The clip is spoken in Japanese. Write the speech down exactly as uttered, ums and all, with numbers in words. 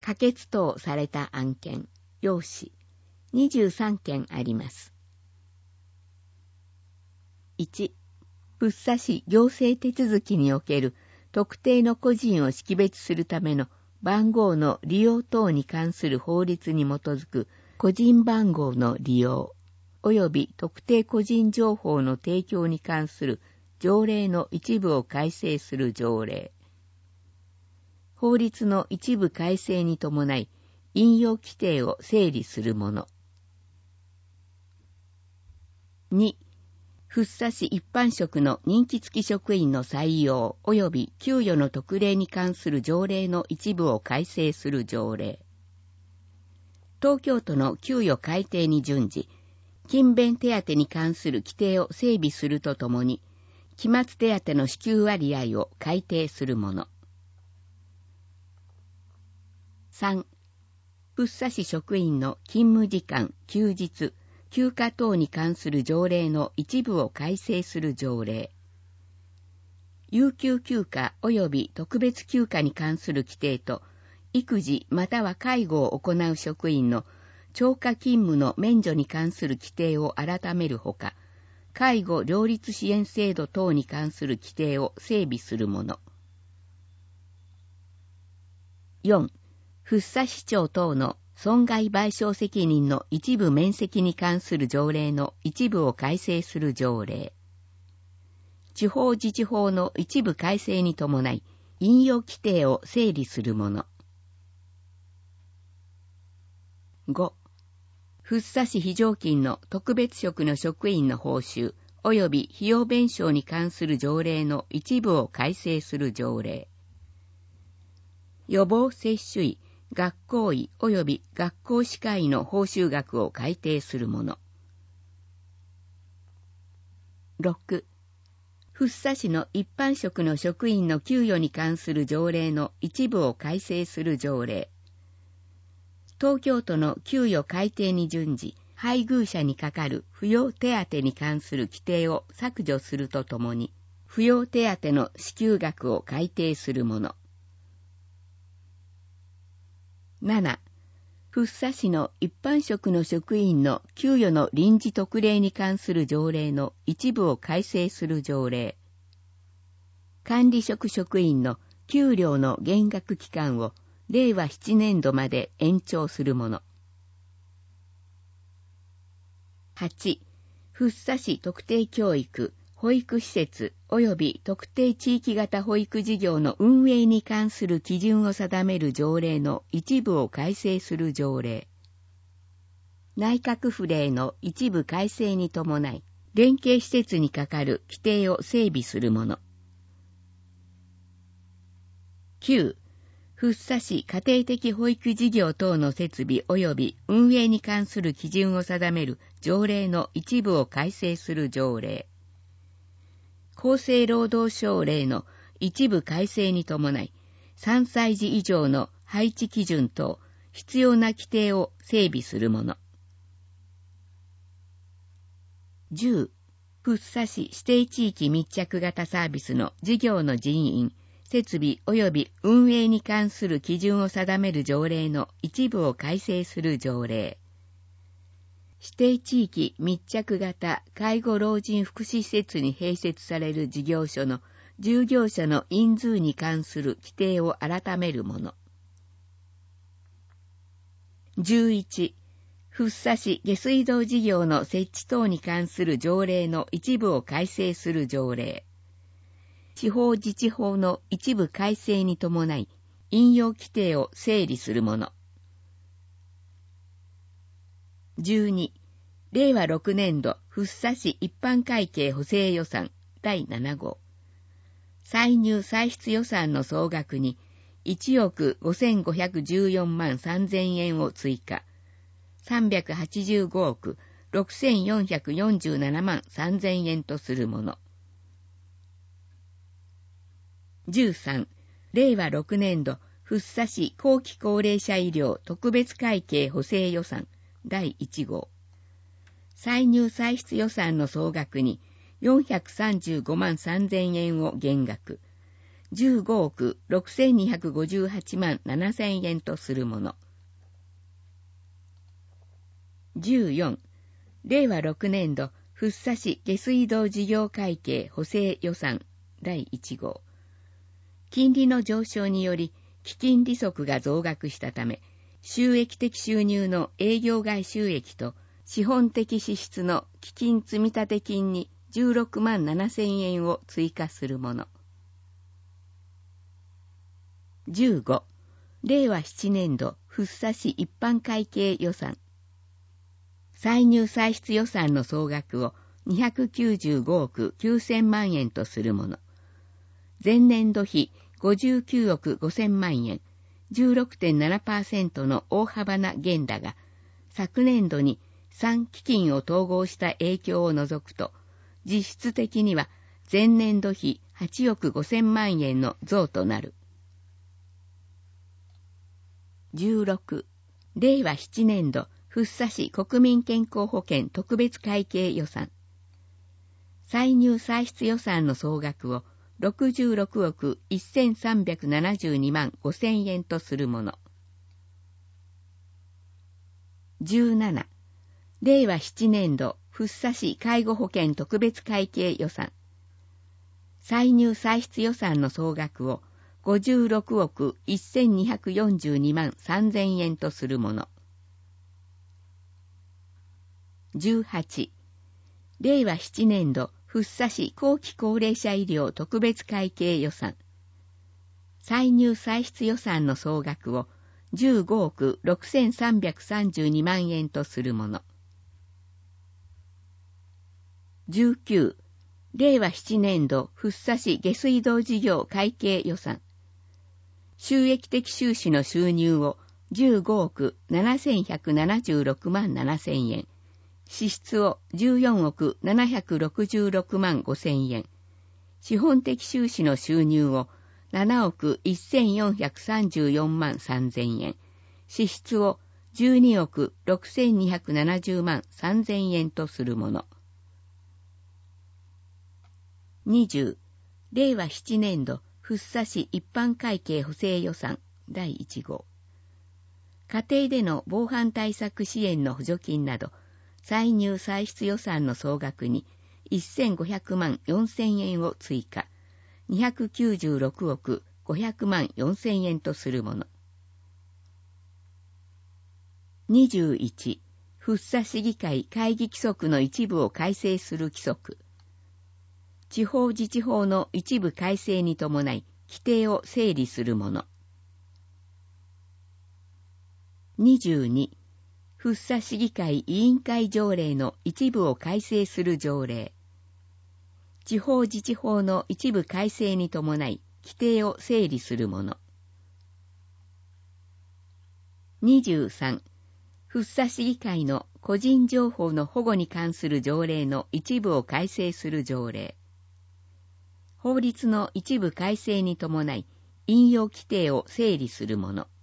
可決等された案件、要旨、にじゅうさんけんあります。いち、福生市行政手続きにおける特定の個人を識別するための番号の利用等に関する法律に基づく個人番号の利用、及び特定個人情報の提供に関する条例の一部を改正する条例。法律の一部改正に伴い、引用規定を整理するもの。に、福生市一般職の任期付き職員の採用及び給与の特例に関する条例の一部を改正する条例。東京都の給与改定に準じ、勤勉手当に関する規定を整備するとともに、期末手当の支給割合を改定するもの。さん、福生市職員の勤務時間、休日、休暇等に関する条例の一部を改正する条例。有給休暇及び特別休暇に関する規定と、育児または介護を行う職員の超過勤務の免除に関する規定を改めるほか、介護両立支援制度等に関する規定を整備するもの。よん、福生市長等の損害賠償責任の一部免責に関する条例の一部を改正する条例。地方自治法の一部改正に伴い、引用規定を整理するもの。ご、福生市非常勤の特別職の職員の報酬及び費用弁償に関する条例の一部を改正する条例。予防接種医、学校医及び学校歯科医の報酬額を改定するもの。ろく、福生市の一般職の職員の給与に関する条例の一部を改正する条例。東京都の給与改定に準じ、配偶者にかかる扶養手当に関する規定を削除するとともに、扶養手当の支給額を改定するもの。なな、福生市の一般職の職員の給与の臨時特例に関する条例の一部を改正する条例。管理職職員の給料の減額期間をれいわななねんどまで延長するもの。はち、福生市特定教育、保育施設及び特定地域型保育事業の運営に関する基準を定める条例の一部を改正する条例。内閣府令の一部改正に伴い、連携施設にかかる規定を整備するもの。きゅう、福生市家庭的保育事業等の設備及び運営に関する基準を定める条例の一部を改正する条例。厚生労働省令の一部改正に伴い、さんさい児以上の配置基準等必要な規定を整備するもの。じゅう、福生市指定地域密着型サービスの事業の人員、設備及び運営に関する基準を定める条例の一部を改正する条例。指定地域密着型介護老人福祉施設に併設される事業所の従業者の人数に関する規定を改めるもの。じゅういち、福生市下水道事業の設置等に関する条例の一部を改正する条例。地方自治法の一部改正に伴い、引用規定を整理するもの。じゅうに、れいわろくねんど福生市一般会計補正予算だいなな号。歳入歳出予算の総額にいちおくごせんごひゃくじゅうよんまんさんぜんえんを追加。さんびゃくはちじゅうごおくろくせんよんひゃくよんじゅうななまんさんぜんえんとするもの。じゅうさん、れいわろくねんど福生市後期高齢者医療特別会計補正予算だいいち号。歳入歳出予算の総額によんひゃくさんじゅうごまんさんぜんえんを減額。 じゅうごおくろくせんにひゃくごじゅうはちまんななせんえんとするもの。じゅうよん、れいわろくねんど福生市下水道事業会計補正予算だいいち号。金利の上昇により基金利息が増額したため、収益的収入の営業外収益と資本的支出の基金積立金にじゅうろくまんななせんえんを追加するもの。じゅうご、れいわななねんど福生市一般会計予算。歳入歳出予算の総額をにひゃくきゅうじゅうごおくきゅうせんまんえんとするもの。前年度比ごじゅうきゅうおくごせんまんえん、じゅうろくてんななパーセント の大幅な減だが、昨年度にさん基金を統合した影響を除くと、実質的には前年度比はちおくごせんまんえんの増となる。じゅうろく、れいわななねんど福生市国民健康保険特別会計予算。歳入歳出予算の総額をろくじゅうろくおくせんさんびゃくななじゅうにまんごせんえんとするもの。じゅうなな、れいわななねんど福生市介護保険特別会計予算。歳入歳出予算の総額をごじゅうろくおくせんにひゃくよんじゅうにまんさんぜんえんとするもの。じゅうはち、れいわななねんど福生市後期高齢者医療特別会計予算。歳入歳出予算の総額をじゅうごおくろくせんさんびゃくさんじゅうにまんえんとするもの。じゅうきゅう、れいわななねんど福生市下水道事業会計予算。収益的収支の収入をじゅうごおくななせんひゃくななじゅうろくまんななせんえん、支出をじゅうよんおくななひゃくろくじゅうろくまんごせんえん、資本的収支の収入をななおくせんよんひゃくさんじゅうよんまんさんぜんえん、支出をじゅうにおくろくせんにひゃくななじゅうまんさんぜんえんとするもの。にじゅう、れいわななねんど福生市一般会計補正予算だいいち号。家庭での防犯対策支援の補助金など、歳入歳出予算の総額にせんごひゃくまんよんせんえんを追加、にひゃくきゅうじゅうろくおくごひゃくまんよんせんえんとするもの。にじゅういち、福生市議会会議規則の一部を改正する規則。地方自治法の一部改正に伴い規定を整理するもの。にじゅうに、福生市議会委員会条例の一部を改正する条例。地方自治法の一部改正に伴い規定を整理するもの。にじゅうさん、福生市議会の個人情報の保護に関する条例の一部を改正する条例。法律の一部改正に伴い引用規定を整理するもの。